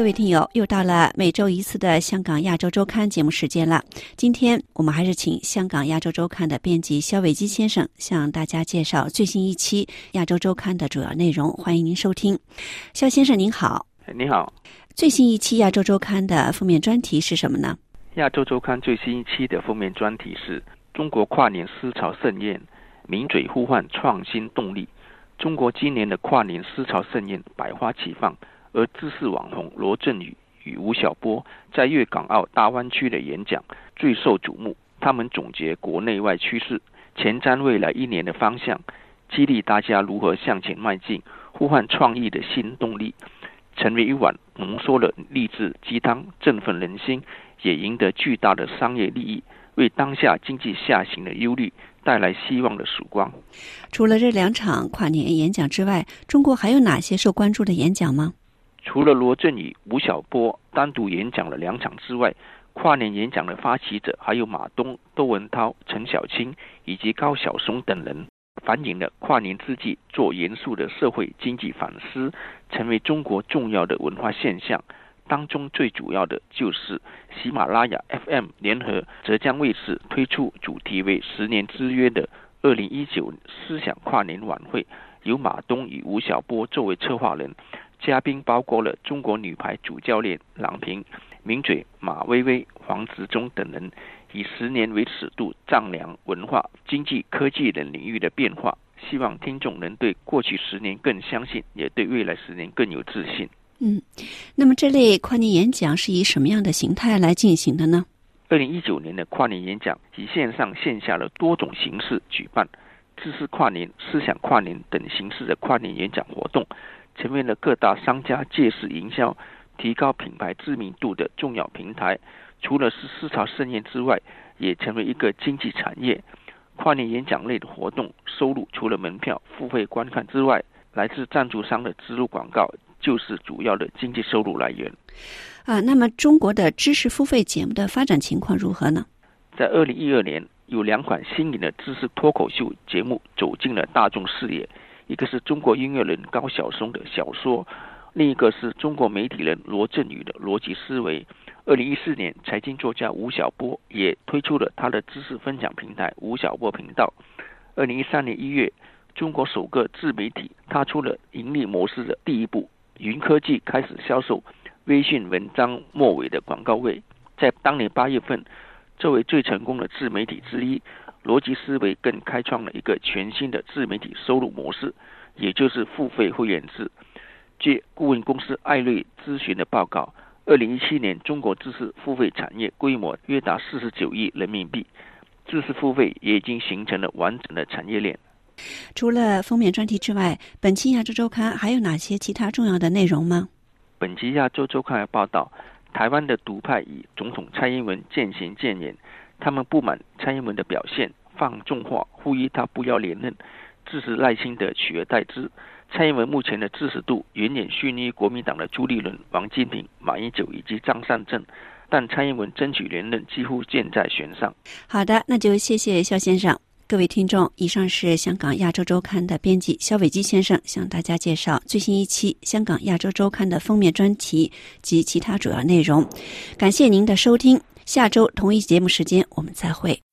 各位听友，又到了每周一次的香港亚洲周刊节目时间了。今天我们还是请香港亚洲周刊的编辑肖伟基先生向大家介绍最新一期亚洲周刊的主要内容，欢迎您收听。肖先生您好。 你好。 最新一期亚洲周刊的封面专题是什么呢？ 亚洲周刊最新一期的封面专题是中国跨年思潮盛宴，名嘴呼唤创新动力。中国今年的跨年思潮盛宴百花齐放，而知识网红罗振宇与吴晓波在粤港澳大湾区的演讲最受瞩目。他们总结国内外趋势，前瞻未来一年的方向，激励大家如何向前迈进，呼唤创意的新动力，成为一碗浓缩了励志鸡汤，振奋人心，也赢得巨大的商业利益，为当下经济下行的忧虑带来希望的曙光。 除了这两场跨年演讲之外，中国还有哪些受关注的演讲吗？ 除了罗振宇、吴晓波单独演讲了2场之外，跨年演讲的发起者还有马东、窦文涛、陈小青以及高晓松等人，反映了跨年之际做严肃的社会经济反思成为中国重要的文化现象。当中最主要的就是喜马拉雅 FM 联合浙江卫视推出主题为10年之约的2019思想跨年晚会，由马东与吴晓波作为策划人，嘉宾包括了中国女排主教练郎平、名嘴马薇薇、黄执中等人，以10年为尺度丈量文化、经济、科技等领域的变化，希望听众能对过去10年更相信，也对未来10年更有自信。 那么这类跨年演讲是以什么样的形态来进行的呢 ？2019年的跨年演讲以线上线下的多种形式举办，知识跨年、思想跨年等形式的跨年演讲活动，成为了各大商家借势营销、提高品牌知名度的重要平台。除了是思潮盛宴之外，也成为一个经济产业。跨年演讲类的活动收入除了门票付费观看之外，来自赞助商的植入广告就是主要的经济收入来源。 那么中国的知识付费节目的发展情况如何呢？ 在2012年，有2款新颖的知识脱口秀节目走进了大众视野，一个是中国音乐人高晓松的小说，另一个是中国媒体人罗振宇的逻辑思维。2014年，财经作家吴晓波也推出了他的知识分享平台吴晓波频道。2013年1月，中国首个自媒体踏出了盈利模式的第一步，云科技开始销售微信文章末尾的广告位。在当年8月份，作为最成功的自媒体之一，逻辑思维更开创了一个全新的自媒体收入模式，也就是付费会员制。据顾问公司艾瑞咨询的报告，2017年中国知识付费产业规模约达49亿人民币，知识付费也已经形成了完整的产业链。 除了封面专题之外，本期亚洲周刊还有哪些其他重要的内容吗？ 本期亚洲周刊报道，台湾的独派与总统蔡英文渐行渐远，他们不满蔡英文的表现，放重话呼吁他不要连任，支持赖清德取而代之。蔡英文目前的支持度远远逊于国民党的朱立伦、王金平、马英九以及张善政，但蔡英文争取连任几乎箭在弦上。 好的，那就谢谢肖先生。各位听众，以上是香港亚洲周刊的编辑肖伟基先生向大家介绍最新一期香港亚洲周刊的封面专题及其他主要内容。感谢您的收听，下周同一节目时间我们再会。